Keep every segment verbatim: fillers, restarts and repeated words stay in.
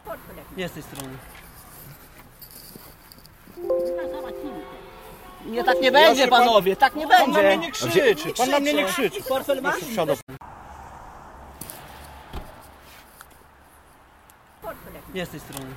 Nie z tej strony. Nie, tak nie będzie, panowie, tak nie będzie. Pan na mnie nie krzyczy, pan na mnie nie krzyczy. Portfel masz? Nie z tej strony.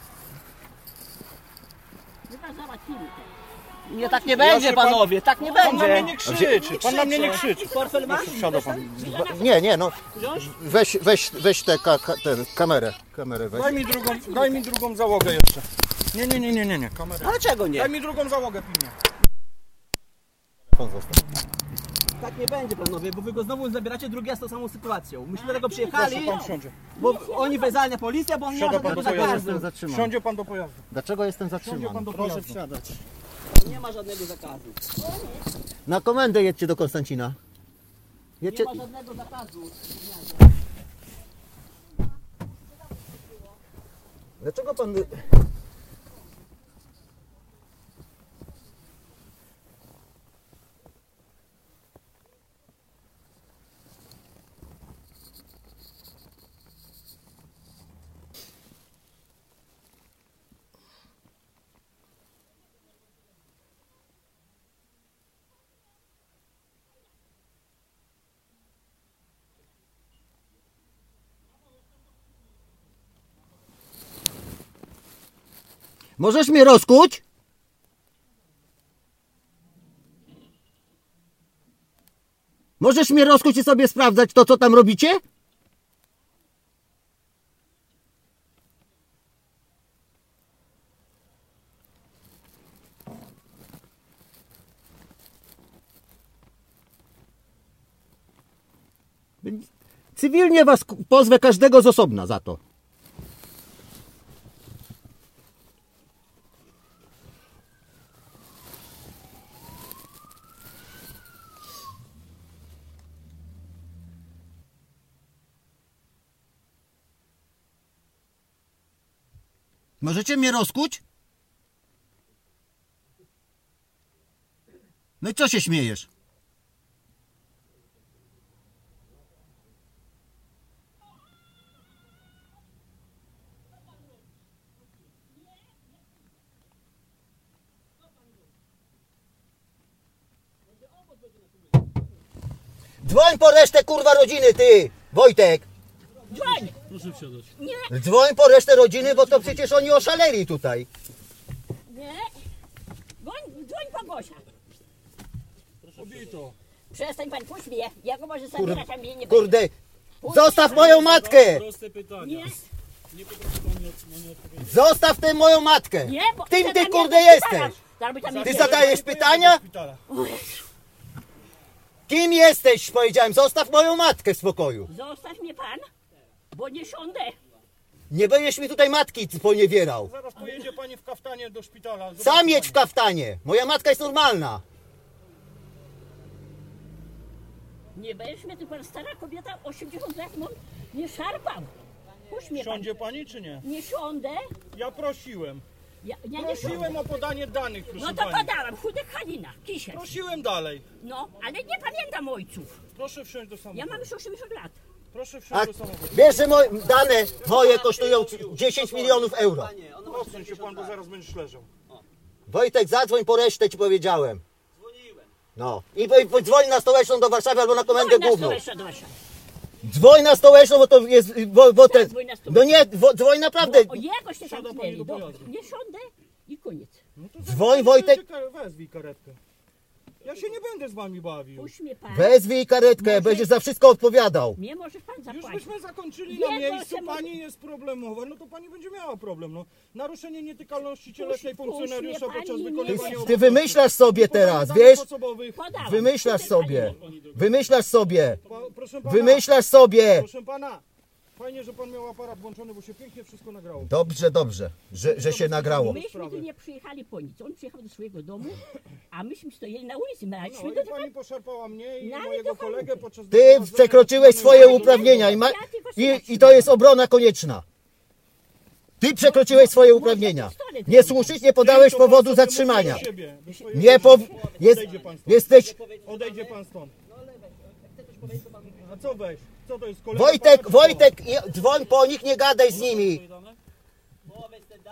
Nie, tak nie będzie, panowie, tak nie będzie. Pan na mnie nie krzyczy, pan na mnie nie krzyczy. Portfel masz? Wsiada pan. Nie, nie, no. Weź, weź, weź tę ka, ka, tę kamerę. Kamerę weź. Daj mi drugą, daj mi drugą załogę jeszcze. Nie, nie, nie, nie, nie, nie. Kamerę. Dlaczego nie? Daj mi drugą załogę, pilnie. Pan zostaw. Tak nie będzie, panowie, bo wy go znowu zabieracie drugi raz tą samą sytuacją. Myśmy do tego przyjechali, Proszę, pan wsiądzie. bo oni wezwali na policję, bo on nie ma Wsiada pan żadnego do pojazdu. zakazu. Zatrzymam. Wsiądzie pan do pojazdu. Dlaczego jestem Wsiądzie pan zatrzymany? do Proszę pojazdu. wsiadać. Nie ma żadnego zakazu. Na komendę jedźcie do Konstancina. Nie Jedźcie. ma żadnego zakazu. Dlaczego pan... Możesz mnie rozkuć? Możesz mnie rozkuć i sobie sprawdzać to, co tam robicie? Cywilnie was pozwę każdego z osobna za to. Możecie mnie rozkuć? No i co się śmiejesz? Dzwoń po resztę kurwa rodziny, ty! Wojtek! Dzwoń! Proszę wsiadać. Nie, Dzwoń po resztę rodziny, bo to przecież oni oszaleli tutaj. nie. Dzwoń, dzwoń po Gosia. Kobito. Przestań pan, puść mnie. Ja go może zabierać, a mnie nie Kurde, zostaw moją matkę! Proste pytania. Nie, Zostaw tę moją matkę! nie, bo... Kim ty zadam kurde ja jesteś? pytania. Zaraz by tam Ty nie- zadajesz pytania? Szpitala. Kim jesteś? Powiedziałem, zostaw moją matkę w spokoju. Zostaw mnie pan, bo nie siądę. Nie będziesz mi tutaj matki poniewierał. Zaraz pojedzie pani w kaftanie do szpitala. Zobacz Sam jedź w pani. kaftanie. Moja matka jest normalna. Nie będziesz mnie, ty pan stara kobieta, osiemdziesiąt lat, no, nie szarpał. Puść mnie pan. Siądzie pani czy nie? Nie siądę. Ja prosiłem. Ja, ja nie siądę. Prosiłem o podanie danych, proszę No to pani. podałam, chudek Halina, Kisiel. Prosiłem dalej. No, ale nie pamiętam ojców. Proszę wsiąść do Ja samochodu. mam już osiemdziesiąt lat. Proszę A wsiąść do samochodu. wiesz, że moje dane moje kosztują dziesięć milionów euro. Odsuń się pan, bo zaraz będziesz leżał. Wojtek, zadzwoń po resztę, ci powiedziałem. No. I, i dzwoń na stołeczną do Warszawy albo na komendę Dzwoń na główną. stołeczną do Warszawy. Dzwoń na stołeczną, bo to jest... Bo, bo ten, dzwoń na stołeczną. no nie, wo, dzwoń naprawdę. O jegoś się Siada pani zamknęli. do Dobra, pojazdu. nie siądę i koniec. No to Dzwoń, Wojtek. Wezwij karetkę. Ja się nie będę z wami bawił. Puść mnie pan. Wezwij karetkę, będziesz za wszystko odpowiadał. Mnie możesz pan Już zapłacić. byśmy zakończyli Nie, na to miejscu, się pani jest problemowa, no to pani będzie miała problem, no. Naruszenie nietykalności cielesnej Puść- puść funkcjonariusza mnie, podczas pani, wykonywania nie. Ty obowiązków. wymyślasz sobie teraz, Podanie wiesz? danych osobowych. Podałam. Wymyślasz Chudek sobie. Halina. Wymyślasz sobie. Pa, proszę pana, Wymyślasz sobie. proszę pana, fajnie, że pan miał aparat włączony, bo się pięknie wszystko nagrało. Dobrze, dobrze, że, że się nagrało. Myśmy tu nie przyjechali po nic. On przyjechał do swojego domu, a myśmy stoili na ulicy. No Myśmy i do pani poszarpała mnie i No, ale mojego to fajnie. kolegę podczas Ty wyprowadzenia przekroczyłeś z swoje danej- uprawnienia i, ma, i, i to jest obrona konieczna. Ty przekroczyłeś swoje uprawnienia. Niesłusznie podałeś To pan powodu sobie zatrzymania. mówi do siebie, do swojej Nie po, rodziny. jest, Odejdzie pan stąd. jesteś... Odejdzie pan stąd. A co weź? Co to jest kolega? Wojtek, pana, czy co? Wojtek, i- dzwoń po nich, nie gadaj z nimi.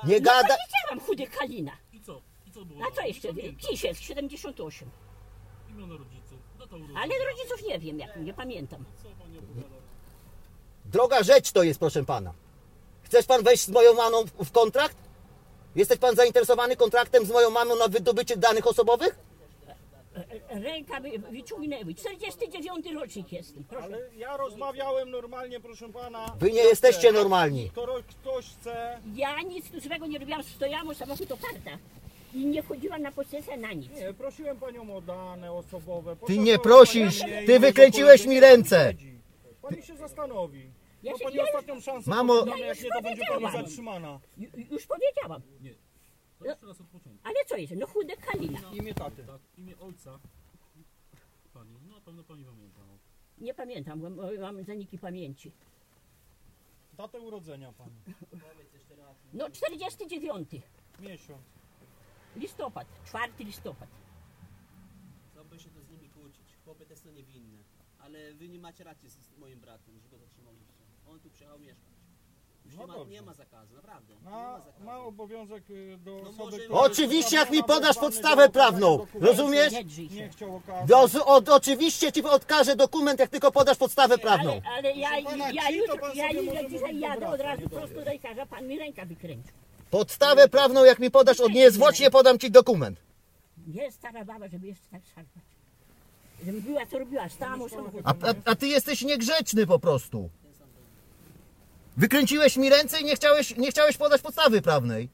Nie gada... Powiedziałam, chudy Kalina. I co? I co było? A co jeszcze? Nie pamiętam. Kisiel, siedemdziesiąt osiem. Imiona rodziców. Data urodzenia. Ale rodziców nie wiem, jak nie pamiętam. Co pani opowiada? Droga rzecz to jest, proszę pana. Chcesz pan wejść z moją mamą w kontrakt? Jesteś pan zainteresowany kontraktem z moją mamą na wydobycie danych osobowych? Ręka wy- wyciągnęły. czterdziesty dziewiąty rocznik jestem, proszę. Ale ja rozmawiałem normalnie, proszę pana. Wy nie jesteście normalni. Skoro ktoś chce... Ja nic tu złego nie robiłam, stojałam samochód oparta. I nie wchodziłam na posesję na nic. Nie, prosiłem panią o dane osobowe. Ty nie prosisz, ty wykręciłeś mi ręce. Pani się zastanowi. Ja Ma się- pani ja- ostatnią szansę, Mamo- poddamy, Ja jak już nie, to będzie pani powiedziałam. zatrzymana. Ju, już powiedziałam. Nie. To jeszcze raz od początku. Ale co jest? No chude Kalina. Imię taty. Tak, imię ojca. Pani, no na pewno pani pamięta. No. Nie pamiętam, bo mam zaniki pamięci. Datę urodzenia pani. No czterdziesty dziewiąty. Miesiąc. Listopad. czwarty listopad. Co by się to z nimi kłócić? Chłopy też są niewinne. Ale wy nie macie racji z, z moim bratem, że go zatrzymaliście. On tu przyjechał mieszkać. Już No nie, ma, dobrze. nie ma zakazu, naprawdę. Nie Ma, ma zakazu. ma obowiązek y, do No osoby, może- która Oczywiście, jak mi została podasz wezwana podstawę do okazania prawną. dokumentu, Rozumiesz? Nie drzyj Nie się. chciał okazać. Roz, od, oczywiście ci odkażę dokument, jak tylko podasz podstawę prawną. Ale, ale ja, Proszę pana, ja ci to jutro, pan ja, sobie ja może dzisiaj mówić do jadę brata, od razu nie prosto do do lekarza, pan mi ręka wykręcił. Podstawę prawną, jak mi podasz, od niezwłocznie podam ci dokument. Nie stara baba, żeby jeszcze tak szarpać. Żeby była co robiła, stałam u samochodu. A, a, a ty jesteś niegrzeczny po prostu. Wykręciłeś mi ręce i nie chciałeś, nie chciałeś podać podstawy prawnej.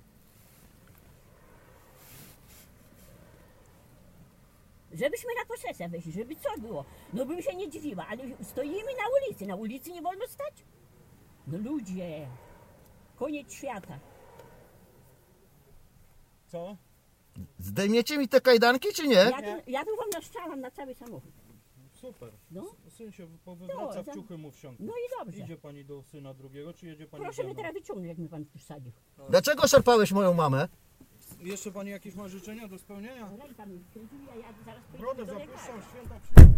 Żebyśmy na posesję weszli, żeby co było. No bym się nie dziwiła, ale stoimy na ulicy. Na ulicy nie wolno stać? No ludzie, koniec świata. Co? Zdejmiecie mi te kajdanki, czy nie? Ja tu, ja tu wam naszczałam na cały samochód. Super. No. Syn się powywraca No, w za- ciuchy mu wsiąkł. No i dobrze. Idzie pani do syna drugiego, czy jedzie pani Proszę ze mnie mną? teraz wyciągnąć, jak mi pan tu wsadził. Dlaczego szarpałeś moją mamę? Jeszcze pani jakieś ma życzenia do spełnienia? Ręka mi wykręciła, ja zaraz Brodę pójdę do lekarza. zapuszczam, święta przyjdą.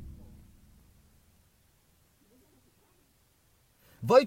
Wojt...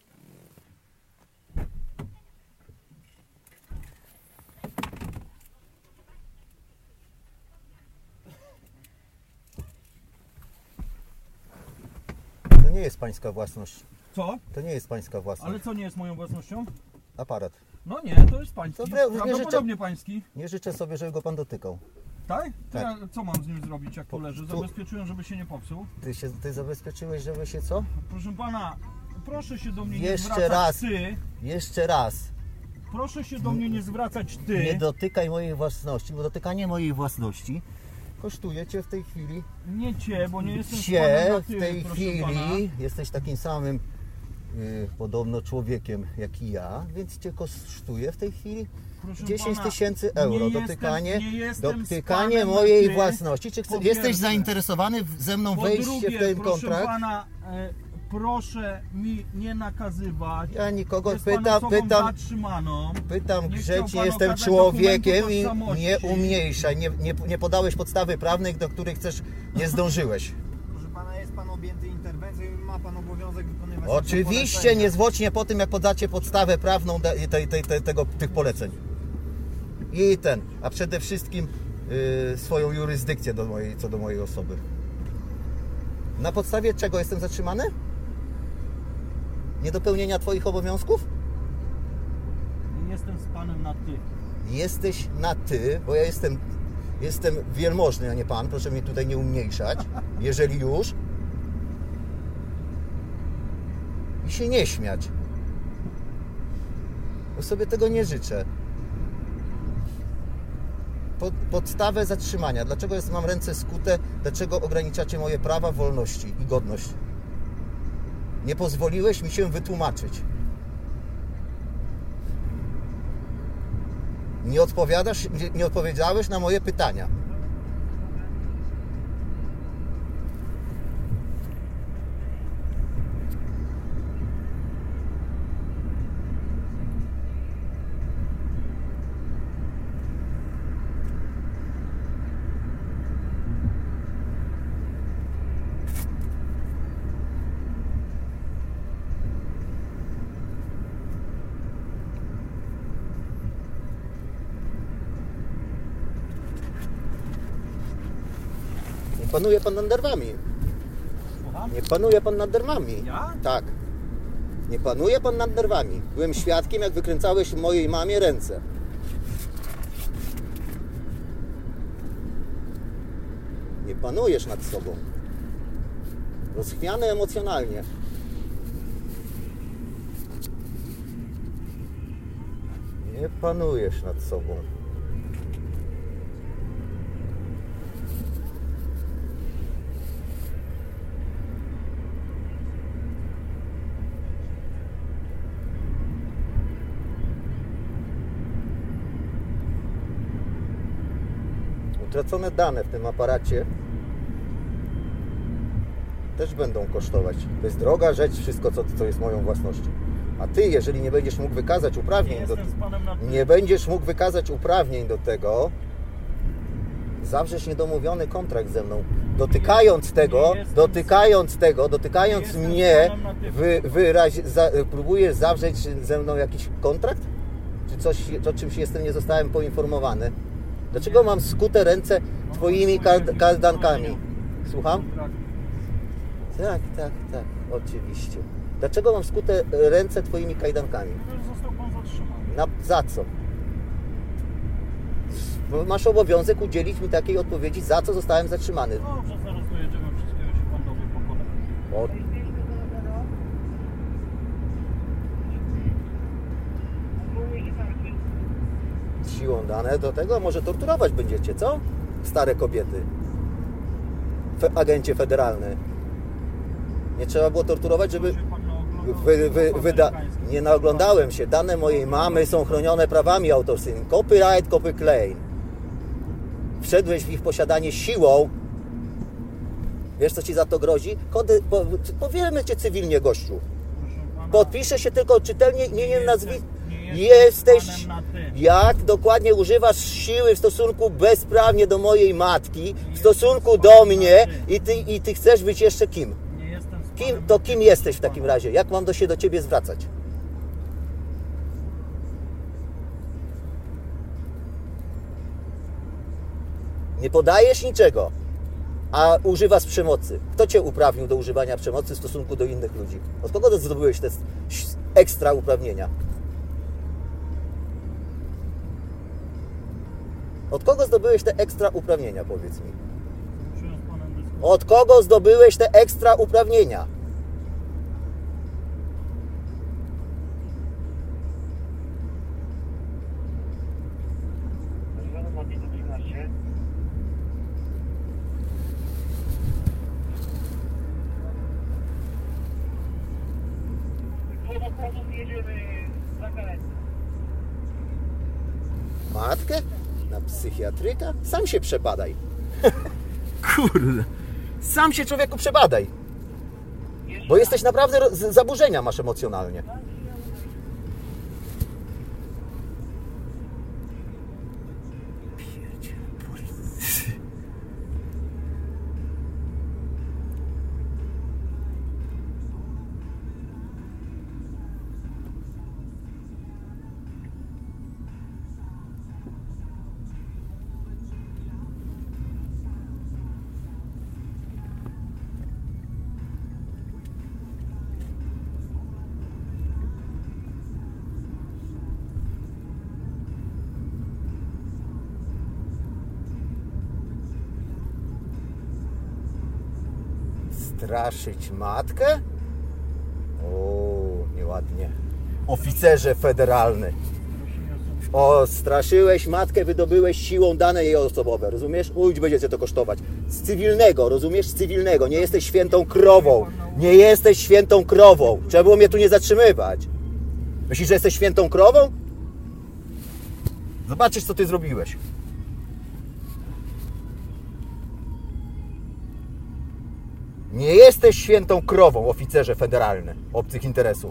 To nie jest pańska własność. Co? To nie jest pańska własność. Ale co nie jest moją własnością? Aparat. No nie, to jest pański. Dobra, już nie Prawdopodobnie pański. Nie życzę sobie, żeby go pan dotykał. Tak? To Tak. ja co mam z nim zrobić, jak tu leży? tu- Zabezpieczyłem, żeby się nie popsuł. Ty się ty zabezpieczyłeś, żeby się co? Proszę pana, proszę się do mnie nie Jeszcze zwracać raz. ty. Jeszcze raz. Proszę się do mnie nie zwracać ty. Nie dotykaj mojej własności, bo dotykanie mojej własności kosztuje cię w tej chwili. Nie cię, bo nie jestem Cię panem na w ty, tej proszę chwili pana. jesteś takim samym y, podobno człowiekiem jak i ja, więc cię kosztuje w tej chwili Proszę dziesięć pana, tysięcy nie euro. jestem- Dotykanie, nie jestem dotykanie z panem mojej na ty. własności. Czy chce, Po jesteś pierwsze. zainteresowany w- ze mną Po wejście drugie, w ten proszę kontrakt? pana, e, proszę mi nie nakazywać. Ja nikogo Jest pan pytam, osobą pytam, zatrzymaną. pytam Nie chciał grzecznie, pan jestem okazać człowiekiem dokumentu i tożsamości. nie umniejszaj, nie, nie, nie podałeś podstawy prawnej, do której chcesz, nie zdążyłeś. Proszę pana, jest pan objęty interwencją i ma pan obowiązek wykonywać Oczywiście polecenia. niezwłocznie po tym, jak podacie podstawę prawną de- tej, tej, tej, tego, tych poleceń. I ten, a przede wszystkim yy, swoją jurysdykcję do mojej, co do mojej osoby. Na podstawie czego jestem zatrzymany? Niedopełnienia twoich obowiązków? Jestem z panem na ty. Jesteś na ty, bo ja jestem, jestem wielmożny, a nie pan. Proszę mnie tutaj nie umniejszać, jeżeli już. I się nie śmiać. Bo sobie tego nie życzę. Pod, podstawę zatrzymania. Dlaczego jest, mam ręce skute? Dlaczego ograniczacie moje prawa, wolności i godność? Nie pozwoliłeś mi się wytłumaczyć. Nie odpowiadasz, nie, nie odpowiedziałeś na moje pytania. panuje pan nad nerwami. Słucham? Nie panuje pan nad nerwami. Ja? Tak. Nie panuje pan nad nerwami. Byłem świadkiem, jak wykręcałeś mojej mamie ręce. Nie panujesz nad sobą. Rozchwiany emocjonalnie. Nie panujesz nad sobą. Utracone dane w tym aparacie też będą kosztować. To jest droga rzecz, wszystko co, co jest moją własnością. A ty, jeżeli nie będziesz mógł wykazać uprawnień Nie do, jestem z panem na ty. nie będziesz mógł wykazać uprawnień do tego, zawrzesz niedomówiony kontrakt ze mną. Dotykając tego, jestem z- dotykając tego, dotykając Nie jestem z mnie, panem na ty. wy, wyraź, za, próbujesz zawrzeć ze mną jakiś kontrakt? Czy coś, o czymś jestem, nie zostałem poinformowany? Dlaczego mam skute ręce twoimi kad- kajdankami? Słucham? Tak, tak, tak, oczywiście. Dlaczego mam skute ręce twoimi kajdankami? Został pan zatrzymany. Na, za co? Bo masz obowiązek udzielić mi takiej odpowiedzi, za co zostałem zatrzymany. Dobrze, zaraz dojedziemy, wszystkiego się pan dowie po kolei. O, siłą dane do tego może torturować będziecie, co? Stare kobiety. Fe, agencie federalny. Nie trzeba było torturować, żeby... Się pan naoglądał Wy, wy, filmów wyda... amerykańskich. Nie naoglądałem się. Dane mojej mamy są chronione prawami autorskimi. Copyright, copy claim. Wszedłeś w ich posiadanie siłą. Wiesz, co ci za to grozi? Kody... Po... Powiemy cię cywilnie, gościu. Proszę pana, Podpiszę się tylko czytelnie imieniem, nazwisk. nie Jesteś... jestem panem na ty. Jak dokładnie używasz siły w stosunku bezprawnie do mojej matki, w stosunku do mnie i ty, i ty chcesz być jeszcze kim? Nie jestem z Kim? panem To na kim ty. jesteś w takim razie? Jak mam do się do ciebie zwracać? Nie podajesz niczego, a używasz przemocy. Kto cię uprawnił do używania przemocy w stosunku do innych ludzi? Od kogo zdobyłeś te ekstra uprawnienia? Od kogo zdobyłeś te ekstra uprawnienia, powiedz mi? Czuję z panem dyskusję. Od kogo zdobyłeś te ekstra uprawnienia? Matkę? Na psychiatryka? Sam się przebadaj. Kurde. Sam się, człowieku, przebadaj. Bo jesteś naprawdę... ro- z- Zaburzenia masz emocjonalnie. Straszyć matkę? O, nieładnie. Oficerze federalny. O, straszyłeś matkę, wydobyłeś siłą dane jej osobowe, rozumiesz? Ujść, będzie cię to kosztować. Z cywilnego, rozumiesz? Z cywilnego. Nie jesteś świętą krową. Nie jesteś świętą krową. Trzeba było mnie tu nie zatrzymywać. Myślisz, że jesteś świętą krową? Zobaczysz, co ty zrobiłeś. Nie jesteś świętą krową, oficerze federalny obcych interesów.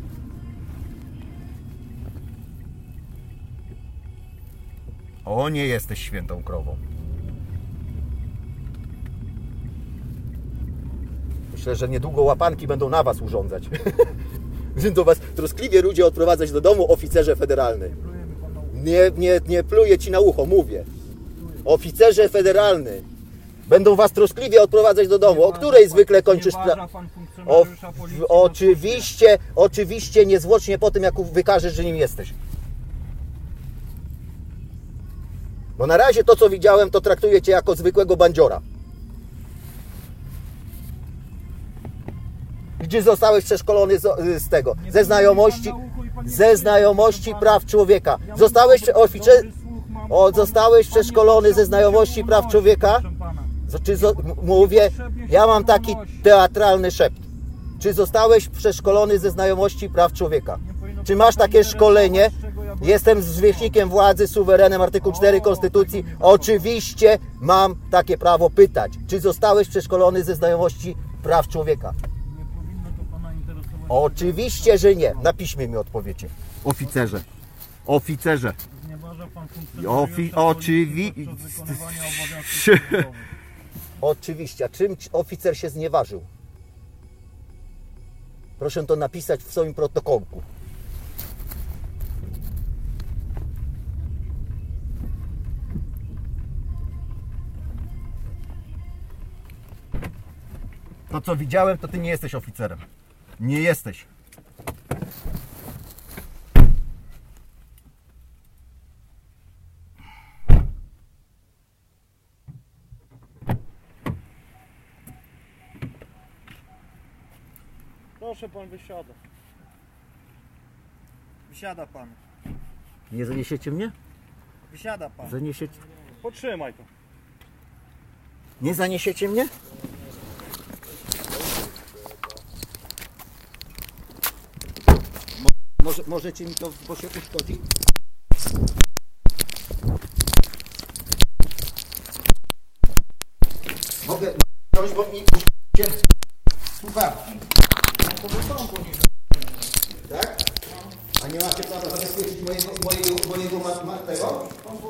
O, nie jesteś świętą krową. Myślę, że niedługo łapanki będą na was urządzać. Będą was troskliwie ludzie odprowadzać do domu, oficerze federalny. Nie, nie, nie pluję ci na ucho, mówię. Oficerze federalny. Będą was troskliwie odprowadzać do domu. O której zwykle kończysz pracę? O, w, oczywiście, oczywiście niezwłocznie po tym, jak wykażesz, że nim jesteś. Bo na razie to, co widziałem, to traktuję cię jako zwykłego bandziora. Gdzie zostałeś przeszkolony z, z tego, ze znajomości, ze znajomości praw człowieka. Zostałeś oficer, o, zostałeś przeszkolony ze znajomości praw człowieka. Czy zo, mówię, ja mam taki teatralny szept. Czy zostałeś przeszkolony ze znajomości praw człowieka? Czy masz takie szkolenie? Jestem zwierzchnikiem władzy, suwerenem, artykuł cztery Konstytucji. Oczywiście mam takie prawo pytać. Czy zostałeś przeszkolony ze znajomości praw człowieka? Oczywiście, że nie. Na piśmie mi odpowiecie. Oficerze. Oficerze. Ofi oczywiście. Oczywiście. A czym oficer się znieważył? Proszę to napisać w swoim protokołku. To, co widziałem, to ty nie jesteś oficerem. Nie jesteś. Proszę pan, wysiada. Wysiada pan. Nie zaniesiecie mnie? Wysiada pan. Zaniesiecie... Potrzymaj to. Nie zaniesiecie mnie? Może, możecie mi to, bo się uszkodzi? Mogę wziąć, bo mi uszkodzi słuchawki. Tak? A nie macie prawa zabezpieczyć mojego, mojego, mojego martego?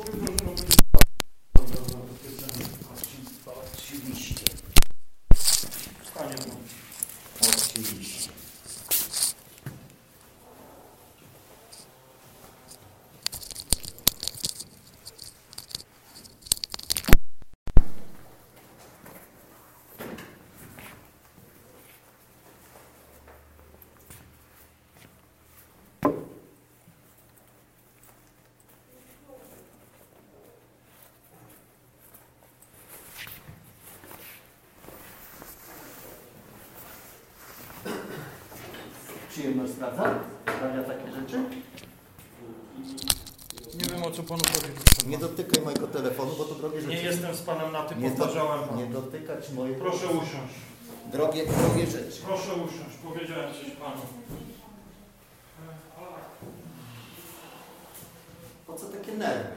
Oczywiście. Oczywiście. Przyjemność sprawdza? Sprawia takie rzeczy? Nie wiem, o co panu chodzi. Nie dotykaj mojego telefonu, bo to drogie rzeczy. Nie jestem z panem na ty, Nie, powtarzałem do, panu. nie dotykać mojego... Proszę usiąść. Drogie, drogie rzeczy. Proszę usiąść, powiedziałem coś panu. Po co takie nerwy?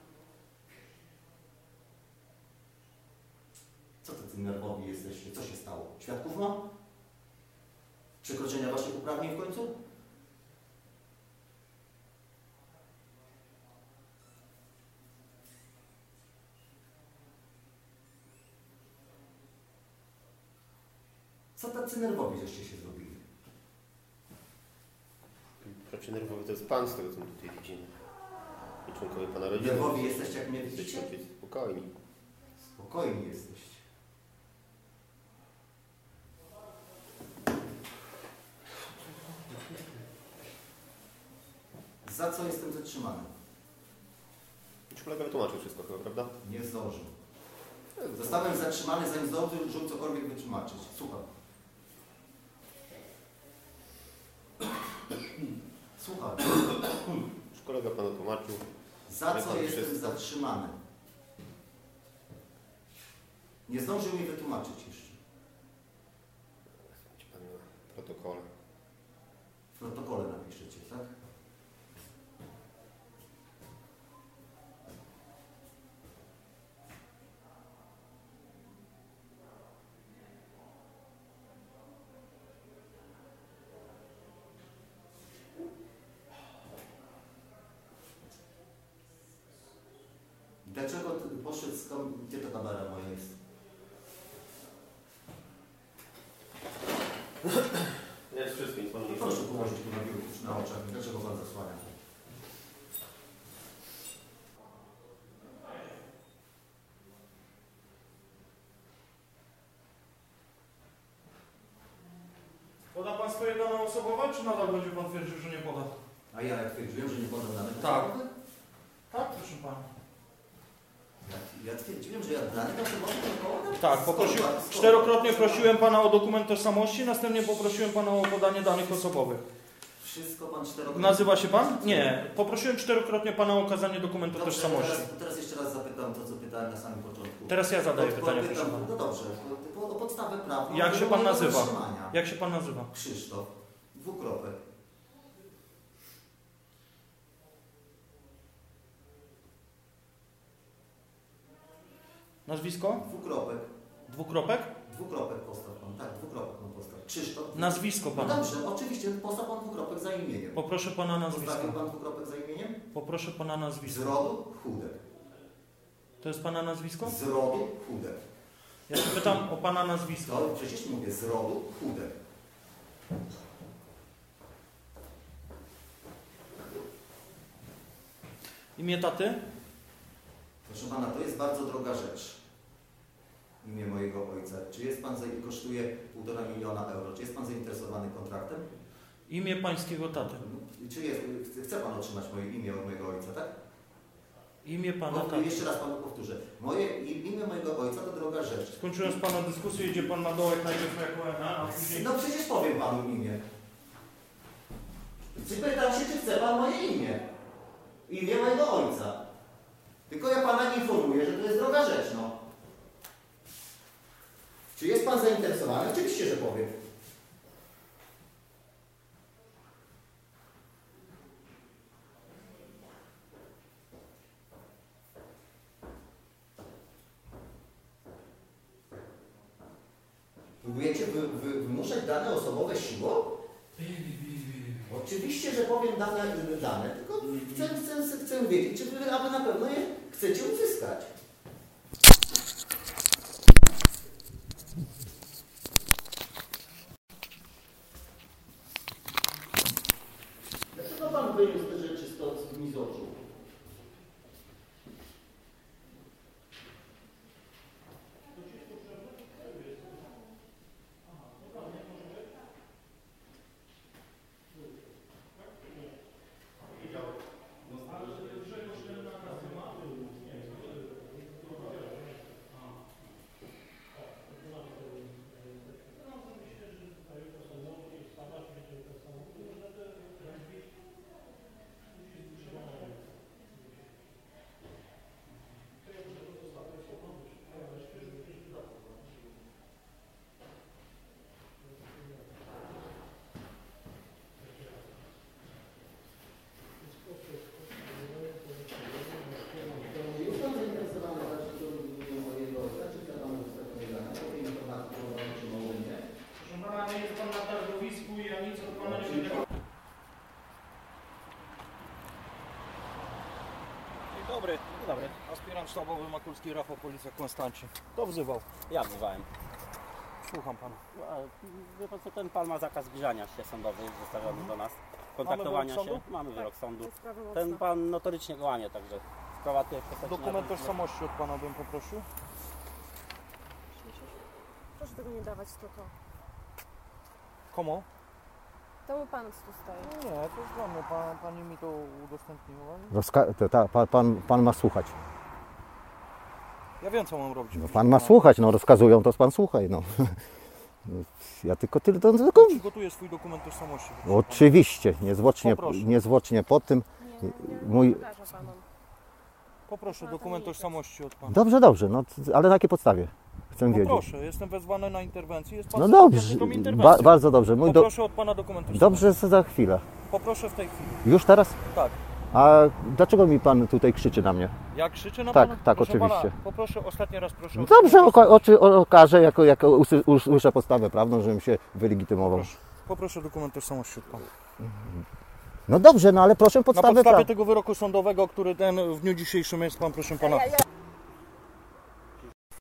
Co tacy nerwowi jesteście? Co się stało? Świadków ma? Przekroczenia waszych uprawnień w końcu? Co tacy nerwowi żeście się zrobili? Raczej nerwowy to jest pan z tego, co my tutaj widzimy. I członkowie pana rodziny. Nerwowi jesteście, jak mnie widzicie? Jesteście spokojni. Spokojni jesteście. Za co jestem zatrzymany? Już kolega wytłumaczył wszystko chyba, prawda? Nie zdążył. Zostałem zatrzymany, zanim zdążył cokolwiek wytłumaczyć. Słucham. Słucham. Już kolega panu tłumaczył. Za co jestem zatrzymany? Nie zdążył mi wytłumaczyć jeszcze. Będzie pan na protokole. W protokole napiszecie, tak? Dlaczego ty poszedł skąd? Gdzie ta kamera moja jest? Jest wszystko, nic panu nie Proszę położyć tu na biurku, na oczach. Dlaczego pan zasłania? swoje dane osobowe, czy nadal będzie pan twierdził, że nie poda? A ja jak twierdziłem, że nie podam danych Tak. osobowych? Tak, proszę pana. Ja, ja twierdziłem, że ja danych osobowych nie podam? Tak, Skąd poprosił, pan- skąd czterokrotnie pan- prosiłem pana o dokument tożsamości, następnie poprosiłem pana o podanie danych osobowych. Wszystko pan czterokrotnie... Nazywa się pan? Nie. Poprosiłem czterokrotnie pana o okazanie dokumentu Dobrze, tożsamości. teraz, teraz jeszcze raz zapytam to, co pytałem na samym początku. Teraz ja zadaję Pod- pytania, podpytam- proszę pana. No dobrze, o, o podstawę prawną. Jak się pan mojego nazywa? zatrzymania. Jak się pan nazywa? Krzysztof. Dwukropek. Nazwisko? Dwukropek. Dwukropek? Dwukropek postaw pan. Tak, dwukropek pan postaw. Krzysztof. Nazwisko No pana. dobrze, oczywiście postaw pan dwukropek za imieniem. Poproszę pana Postawił nazwisko. pan dwukropek za imieniem? Poproszę pana Z nazwisko. rodu Chudek. To jest pana nazwisko? Z rodu Chudek. Ja się pytam o pana nazwisko. To przecież mówię z rodu Chudek. Imię taty? Proszę pana, to jest bardzo droga rzecz. Imię mojego ojca. Czy jest pan, za, kosztuje półtora miliona euro. Czy jest pan zainteresowany kontraktem? Imię pańskiego taty. Czy jest, chce pan otrzymać moje imię od mojego ojca, tak? Imię pana Bo, taty. jeszcze raz panu powtórzę. Moje imię mojego ojca to droga rzecz. Skończyłem z panem dyskusję, idzie pan na dołek najpierw jako N A, a później... No przecież powiem panu imię. Czy pytam się, czy chce pan moje imię? Imię mojego ojca. Tylko ja pana informuję, że to jest droga rzecz, no. Czy jest pan zainteresowany? Oczywiście, że powiem. Próbujecie wy, wy, wymuszać dane osobowe siłą? Oczywiście, że powiem dane, dane tylko chcę, chcę, chcę wiedzieć, czy wy aby na pewno je chcecie uzyskać. Dlaczego pan wyniósł te rzeczy z mi z oczu? Dzień dobry. Dzień dobry. Aspirant sztabowy Makulski Rafał, Policja Konstancin. Kto wzywał? Ja wzywałem. Słucham pana. A, Wie pan co, ten pan ma zakaz zbliżania się sądowy wystawiony do nas. Kontaktowania Mamy wyrok się. Mamy wyrok sądu. Sprawy mocno. Ten pan notorycznie go łamie, także sprawa tutaj w postaci... Dokument tożsamości od pana bym poprosił. Proszę tego nie dawać, to to. Komu? Temu panu, co tu stoi. Nie, to jest dla mnie. Pan, pani mi to udostępniła. Rozka- to, ta, pa, pan, pan ma słuchać. Ja wiem, co mam robić. No, pan ma słuchać, no rozkazują, to pan słuchaj. No. Ja tylko tyle. To, tylko... Przygotuję swój dokument tożsamości. Oczywiście, niezwłocznie, Poproszę. niezwłocznie po tym. Nie, Mój... nie pokażę panom. Poproszę dokument tożsamości od pana. Dobrze, dobrze, no, ale na jakiej podstawie? Chcę wiedzieć. Poproszę, jestem wezwany na interwencję. Jest pan No dobrze, subiektywną ba- interwencją. bardzo dobrze. Mój do... Poproszę od pana dokument tożsamości. Dobrze, za chwilę. Poproszę w tej chwili. Już teraz? Tak. A dlaczego mi pan tutaj krzyczy na mnie? Ja krzyczę na Tak, pana? tak, Proszę oczywiście. Pana, poproszę ostatni raz, proszę. No o- dobrze, oka- oczy, o- okażę, jako, jako usły- usłyszę podstawę prawną, żebym się wylegitymował. Proszę, poproszę dokument tożsamości od pana. No dobrze, no ale proszę Na podstawę podstawie prawną. tego wyroku sądowego, który ten w dniu dzisiejszym jest pan, proszę pana. Ja, ja,